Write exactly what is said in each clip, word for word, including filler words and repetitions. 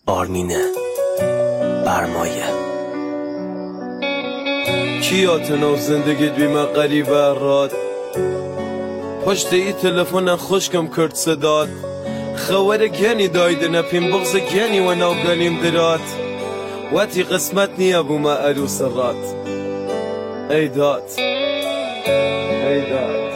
آرمینه برمایه کیاتنا و زندگیت بیمه قریبه راد پشت ای تلفن خوشکم کرد صداد خوار گنی دایده نپیم بغز گنی و نو گلیم درات واتی قسمت نیا بو ما عروس رات ای داد ای داد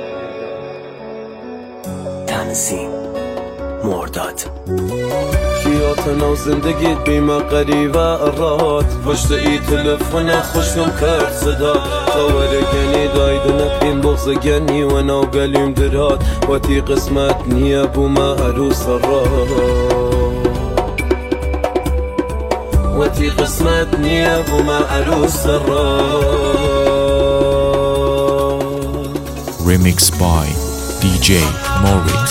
تنظیم مرداد کیاتنا و زندگیت بیمه قریبه راد پشت ای تلفن خوشکم کرد صداد خوار گنی دایده نپیم بغز گنی و نو گلیم درات واتی قسمت نیا بو ما عروس رات وتي قسمتني ابو ما عروس الراس. Remix by دي جي Morix.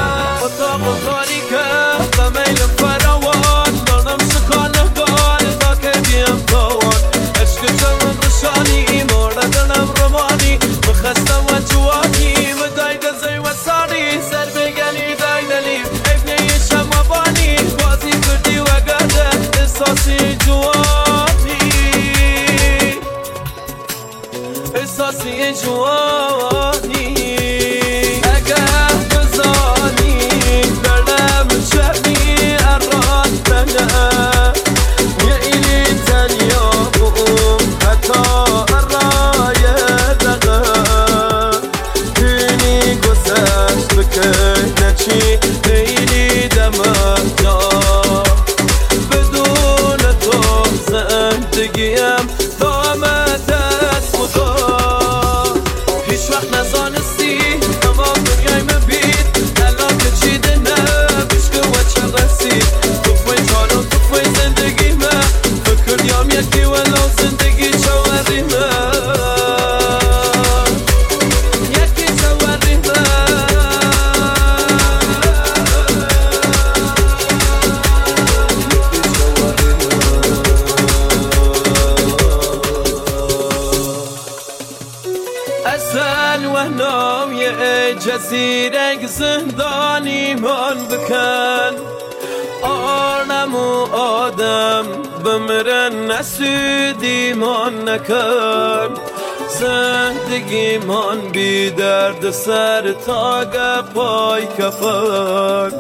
احساسی جوانی اگه بزانی دردم چرمی اراد بنه یه ایلی تنیا بوم حتی ارای دقه کنی گذشت بکن نچی ایلی دمه جا بدون تو زندگیم دامت وهنام یه جزیره زندانی من بکن آرنم و آدم بمرن نسودی من نکن زندگی من بی درد سر تاگ پای کفن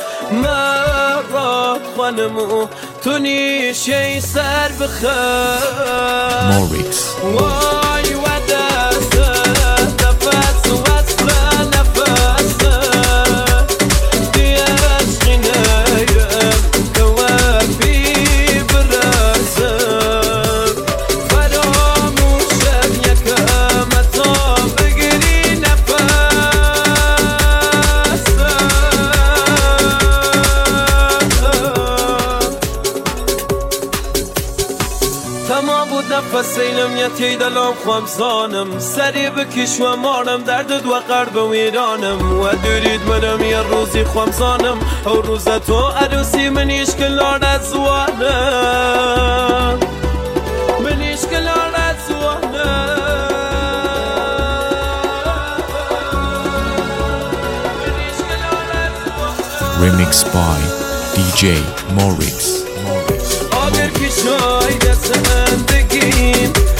مرا خانمو تو نیشه سر بخن Morix. وای و دست نفس و اصل نفس دی عشقی نیم کوفی برسم فراموشم یکم تا بگیری نفس تمام بود نفس اینم یتی دلم خمسانم سری بکش و مانم دردت و قرب و ایرانم و دورید منم یه روزی خمسانم او روز تو عروسی منیش کلان از زوانم منیش کلان از زوانم منیش کلان از زوانم Remix by دي جي Morix. آگر که شاید زندگیم